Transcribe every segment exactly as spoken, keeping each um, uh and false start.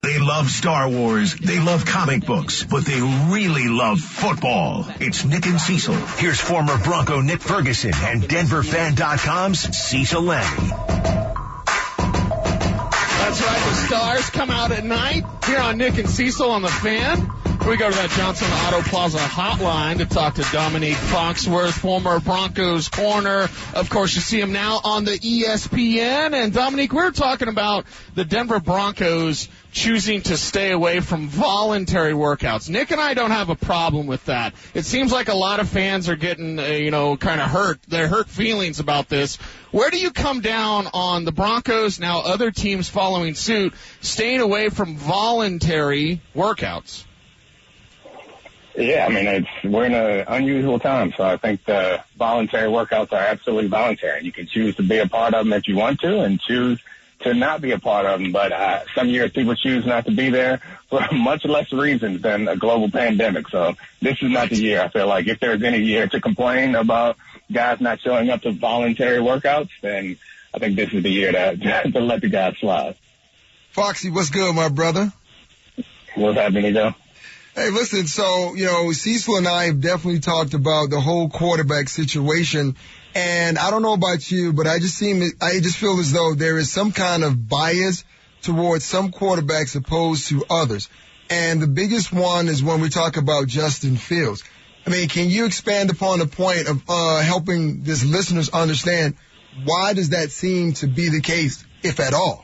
They love Star Wars, they love comic books, but they really love football. It's Nick and Cecil. Here's former Bronco Nick Ferguson and Denver Fan dot com's Cecil Lammey. That's right, the stars come out at night here on Nick and Cecil on the Fan. We go to that Johnson Auto Plaza hotline to talk to Dominique Foxworth, former Broncos corner. Of course, you see him now on the E S P N. And Dominique, we're talking about the Denver Broncos choosing to stay away from voluntary workouts. Nick and I don't have a problem with that. It seems like a lot of fans are getting, uh, you know, kind of hurt. They're hurt feelings about this. Where do you come down on the Broncos, now other teams following suit, staying away from voluntary workouts? Yeah, I mean, it's we're in an unusual time, so I think the voluntary workouts are absolutely voluntary. You can choose to be a part of them if you want to and choose to not be a part of them. But uh, some years people choose not to be there for much less reasons than a global pandemic. So this is not the year, I feel like. If there's any year to complain about guys not showing up to voluntary workouts, then I think this is the year to, to let the guys slide. Foxy, what's good, my brother? What's happening, Joe? Hey, listen, so, you know, Cecil and I have definitely talked about the whole quarterback situation. And I don't know about you, but I just seem, I just feel as though there is some kind of bias towards some quarterbacks opposed to others. And the biggest one is when we talk about Justin Fields. I mean, can you expand upon the point of uh helping this listeners understand why does that seem to be the case, if at all?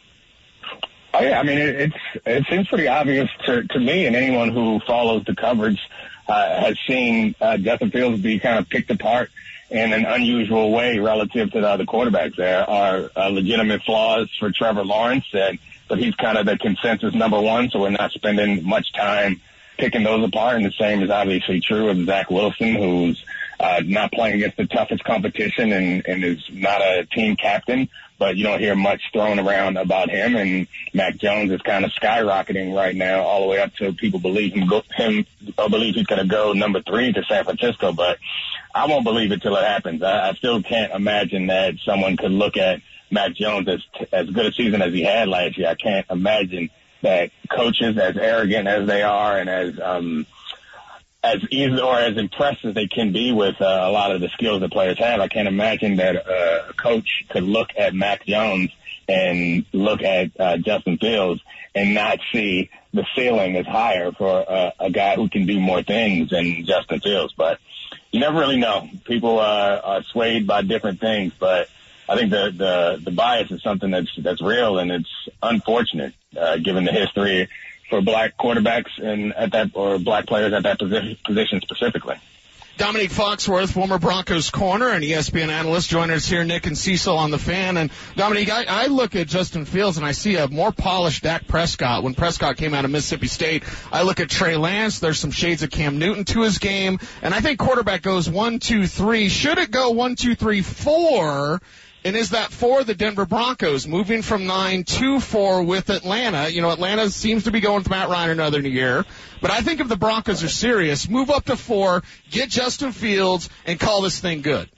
Oh, yeah, I mean, it, it's, it seems pretty obvious to, to me, and anyone who follows the coverage uh, has seen uh, Justin Fields be kind of picked apart in an unusual way relative to the other quarterbacks. There are uh, legitimate flaws for Trevor Lawrence, and, but he's kind of the consensus number one, so we're not spending much time picking those apart. And the same is obviously true of Zach Wilson, who's uh, not playing against the toughest competition and, and is not a team captain. But you don't hear much thrown around about him. And Mac Jones is kind of skyrocketing right now, all the way up to people believe him, go, him or believe he's going to go number three to San Francisco. But I won't believe it till it happens. I, I still can't imagine that someone could look at Mac Jones as as good a season as he had last year. I can't imagine that coaches, as arrogant as they are and as um, as easy or as impressed as they can be with uh, a lot of the skills that players have, I can't imagine that uh, a coach could look at Mac Jones and look at uh, Justin Fields and not see the ceiling is higher for uh, a guy who can do more things than Justin Fields. But you never really know. People uh, are swayed by different things, but I think the, the, the bias is something that's, that's real, and it's unfortunate, uh, given the history for black quarterbacks and at that, or black players at that position, position specifically. Dominique Foxworth, former Broncos corner and E S P N analyst, join us here, Nick and Cecil on the Fan. And Dominique, I, I look at Justin Fields and I see a more polished Dak Prescott. When Prescott came out of Mississippi State, I look at Trey Lance. There's some shades of Cam Newton to his game. And I think quarterback goes one, two, three. Should it go one, two, three, four? And is that for the Denver Broncos, moving from nine to four with Atlanta? You know, Atlanta seems to be going with Matt Ryan another year. But I think if the Broncos are serious, move up to four, get Justin Fields, and call this thing good.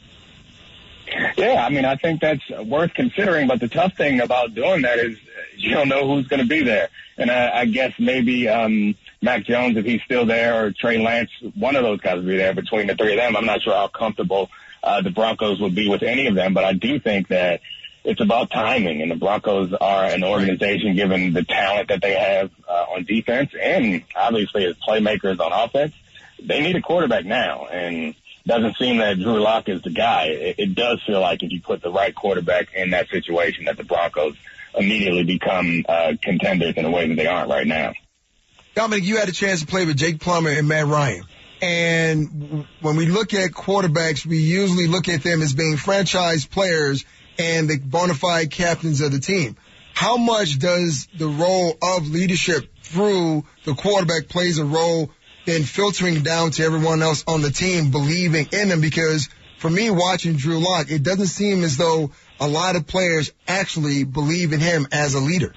Yeah, I mean, I think that's worth considering. But the tough thing about doing that is you don't know who's going to be there. And I, I guess maybe um, Mac Jones, if he's still there, or Trey Lance, one of those guys will be there between the three of them. I'm not sure how comfortable Uh, the Broncos would be with any of them, but I do think that it's about timing, and the Broncos are an organization, given the talent that they have uh, on defense and obviously as playmakers on offense. They need a quarterback now, and it doesn't seem that Drew Lock is the guy. It, it does feel like if you put the right quarterback in that situation, that the Broncos immediately become uh, contenders in a way that they aren't right now. Dominic, you had a chance to play with Jake Plummer and Matt Ryan. And when we look at quarterbacks, we usually look at them as being franchise players and the bona fide captains of the team. How much does the role of leadership through the quarterback plays a role in filtering down to everyone else on the team, believing in them? Because for me, watching Drew Lock, it doesn't seem as though a lot of players actually believe in him as a leader.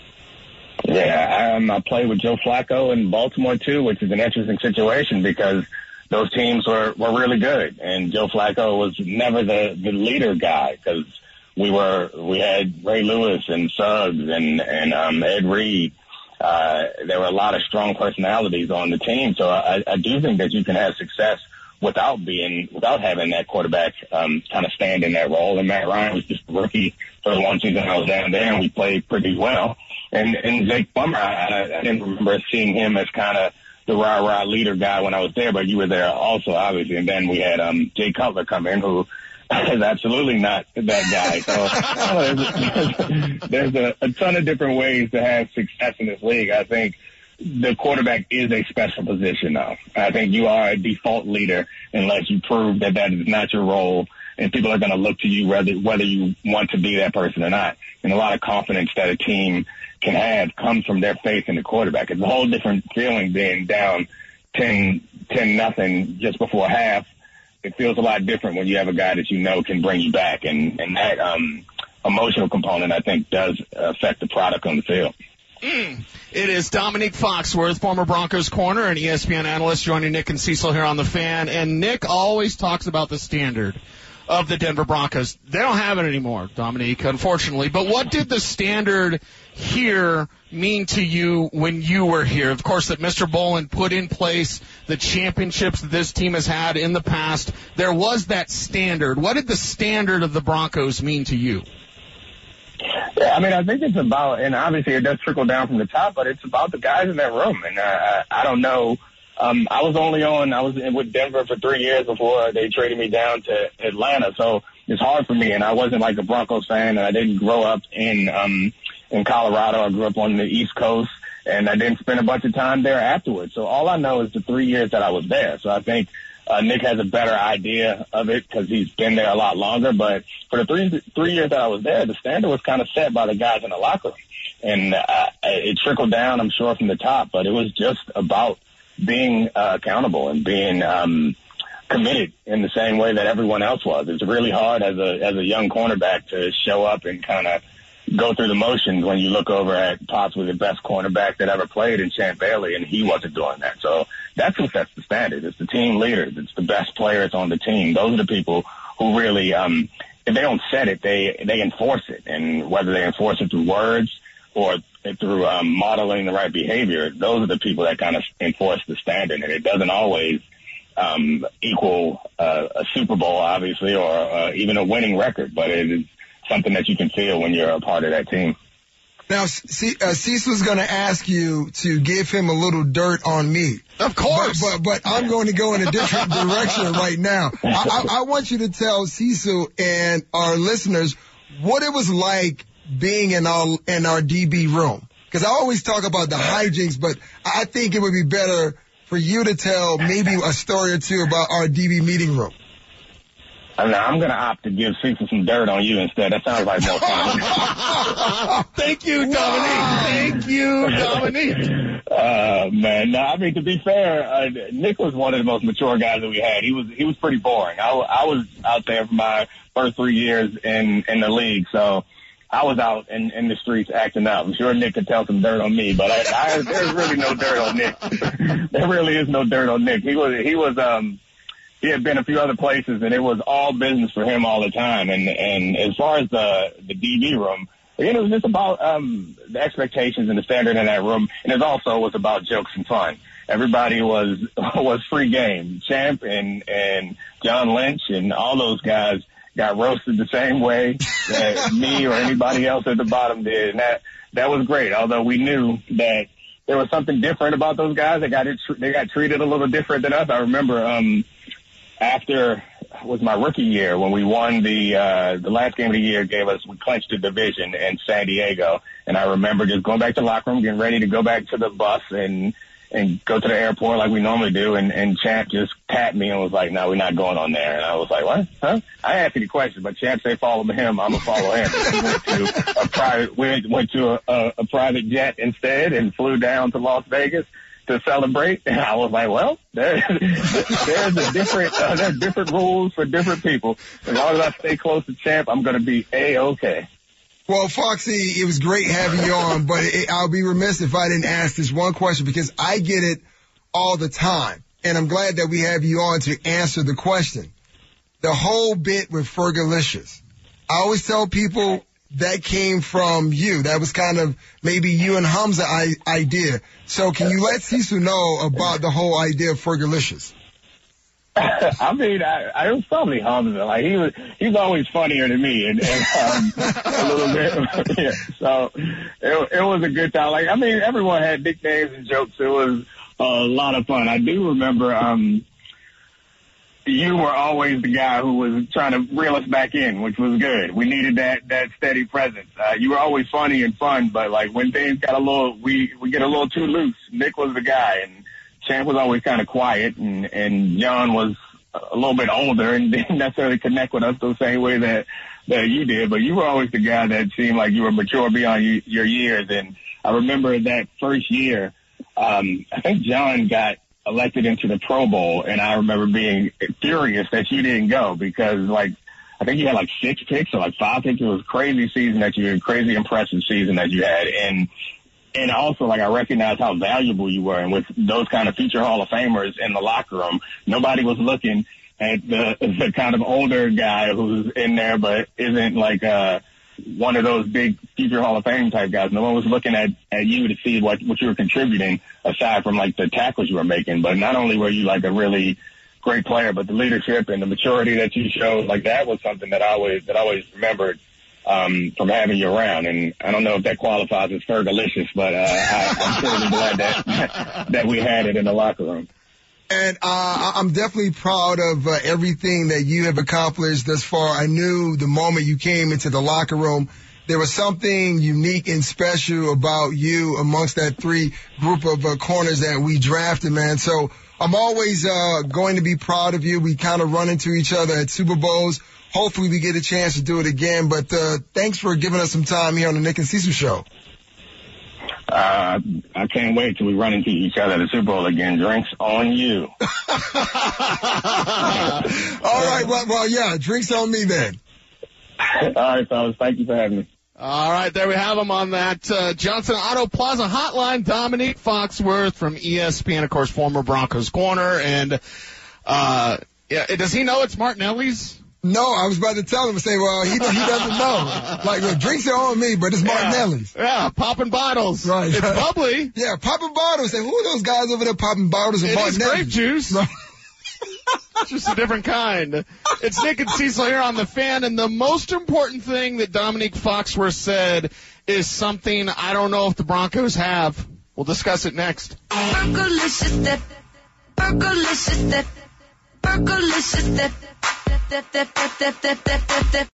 Yeah, um, I played with Joe Flacco in Baltimore, too, which is an interesting situation because those teams were, were really good. And Joe Flacco was never the, the leader guy because we were we had Ray Lewis and Suggs and, and um, Ed Reed uh, there were a lot of strong personalities on the team. So I, I do think that you can have success without being, without having that quarterback um, kind of stand in that role. And Matt Ryan was just a rookie for the one season I was down there, and we played pretty well. And, and Jake Plummer, I, I didn't remember seeing him as kind of the rah-rah leader guy when I was there, but you were there also, obviously. And then we had um, Jay Cutler come in, who is absolutely not that guy. So there's, there's a, a ton of different ways to have success in this league. I think the quarterback is a special position now. I think you are a default leader unless you prove that that is not your role, and people are going to look to you whether whether you want to be that person or not. And a lot of confidence that a team can have comes from their faith in the quarterback. It's a whole different feeling being down ten, ten nothing just before half. It feels a lot different when you have a guy that you know can bring you back, and, and that um, emotional component, I think, does affect the product on the field. Mm. It is Dominique Foxworth, former Broncos corner and E S P N analyst, joining Nick and Cecil here on The Fan. And Nick always talks about the standard of the Denver Broncos. They don't have it anymore, Dominique, unfortunately. But what did the standard here mean to you when you were here? Of course, that Mister Bolin put in place the championships that this team has had in the past. There was that standard. What did the standard of the Broncos mean to you? Yeah, I mean, I think it's about, and obviously it does trickle down from the top, but it's about the guys in that room. And I, I don't know. Um, I was only on, I was with Denver for three years before they traded me down to Atlanta. So it's hard for me. And I wasn't like a Broncos fan, and I didn't grow up in, um, in Colorado. I grew up on the East Coast, and I didn't spend a bunch of time there afterwards. So all I know is the three years that I was there. So I think Uh, Nick has a better idea of it because he's been there a lot longer. But for the three three years that I was there, the standard was kind of set by the guys in the locker room. And uh, it trickled down, I'm sure, from the top. But it was just about being uh, accountable and being um, committed in the same way that everyone else was. It's really hard as a as a young cornerback to show up and kind of go through the motions when you look over at possibly the best cornerback that ever played in Champ Bailey, and he wasn't doing that. So that's who sets the standard. It's the team leaders. It's the best players on the team. Those are the people who really, um, if they don't set it, they, they enforce it. And whether they enforce it through words or through um, modeling the right behavior, those are the people that kind of enforce the standard. And it doesn't always um, equal uh, a Super Bowl, obviously, or uh, even a winning record, but it is something that you can feel when you're a part of that team. Now, C- uh, Cecil's going to ask you to give him a little dirt on me. Of course. But, but, but I'm going to go in a different direction right now. I, I, I want you to tell Cecil and our listeners what it was like being in our, in our D B room. Because I always talk about the hijinks, but I think it would be better for you to tell maybe a story or two about our D B meeting room. I'm going to opt to give Cecil some dirt on you instead. That sounds like more fun. Thank you, Dominique. Thank you, Dominique. Uh, man, no, I mean, to be fair, uh, Nick was one of the most mature guys that we had. He was he was pretty boring. I, I was out there for my first three years in, in the league, so I was out in, in the streets acting out. I'm sure Nick could tell some dirt on me, but I, I, there's really no dirt on Nick. There really is no dirt on Nick. He was he was um. He had been a few other places, and it was all business for him all the time. And and as far as the the D B room, again, it was just about um, the expectations and the standard in that room, and it also was about jokes and fun. Everybody was was free game. Champ and and John Lynch and all those guys got roasted the same way that me or anybody else at the bottom did, and that that was great. Although we knew that there was something different about those guys. They got it, they got treated a little different than us. I remember. Um, After was my rookie year when we won the uh, the last game of the year, gave us we clinched the division in San Diego, and I remember just going back to the locker room, getting ready to go back to the bus and and go to the airport like we normally do, and, and Champ just tapped me and was like, "No, we're not going on there." And I was like, "What? Huh?" I asked any questions, but Champ said, "Follow him. I'm gonna follow him." We went to a private we went to a, a, a private jet instead and flew down to Las Vegas to celebrate. And I was like, well, there, there's a different, uh, there's different rules for different people. As long as I stay close to Champ, I'm going to be A-okay. Well, Foxy, it was great having you on, but it, I'll be remiss if I didn't ask this one question because I get it all the time. And I'm glad that we have you on to answer the question. The whole bit with Fergalicious. I always tell people that came from you. That was kind of maybe you and Hamza I- idea. So can you let Cecil know about the whole idea of Fergalicious? I mean, I, I it was probably Hamza. Like he was, he's always funnier than me, and, and um, a little bit. Yeah. So it, it was a good time. Like I mean, everyone had nicknames and jokes. It was a lot of fun. I do remember. Um, You were always the guy who was trying to reel us back in, which was good. We needed that that steady presence. Uh, you were always funny and fun, but like when things got a little, we we get a little too loose. Nick was the guy, and Champ was always kind of quiet, and and John was a little bit older and didn't necessarily connect with us the same way that that you did. But you were always the guy that seemed like you were mature beyond you, your years. And I remember that first year, um, I think John got elected into the Pro Bowl, and I remember being furious that you didn't go because, like, I think you had like six picks or like five picks. It was a crazy season that you had, crazy impressive season that you had, and and also like I recognized how valuable you were, and with those kind of future Hall of Famers in the locker room, nobody was looking at the the kind of older guy who's in there but isn't like uh one of those big future Hall of Fame type guys. No one was looking at, at you to see what, what you were contributing aside from like the tackles you were making. But not only were you like a really great player, but the leadership and the maturity that you showed, like that was something that I always, that I always remembered, um, from having you around. And I don't know if that qualifies as Fergalicious, but, uh, I, I'm certainly glad that, that we had it in the locker room. And uh, I'm definitely proud of uh, everything that you have accomplished thus far. I knew the moment you came into the locker room, there was something unique and special about you amongst that three group of uh, corners that we drafted, man. So I'm always uh, going to be proud of you. We kind of run into each other at Super Bowls. Hopefully we get a chance to do it again. But uh, thanks for giving us some time here on the Nick and Cecil Show. Uh, I can't wait till we run into each other at the Super Bowl again. Drinks on you. All right. Well, well, yeah, drinks on me then. All right, fellas. Thank you for having me. All right, there we have him on that uh, Johnson Auto Plaza hotline. Dominique Foxworth from E S P N, of course, former Broncos corner. And uh, yeah, does he know it's Martinelli's? No, I was about to tell him and say, well, he he doesn't know. Like, the drinks are on me, but it's Martinelli's. Yeah, yeah, popping bottles. Right. It's bubbly. Yeah, popping bottles. Say, who are those guys over there popping bottles of It is Martinelli's? grape juice. Right. It's just a different kind. It's Nick and Cecil here on The Fan, and the most important thing that Dominique Foxworth said is something I don't know if the Broncos have. We'll discuss it next. Fergalicious dip, Fergalicious dip, Fergalicious dip, dip, dip, dip, dip, dip, dip, dip, dip.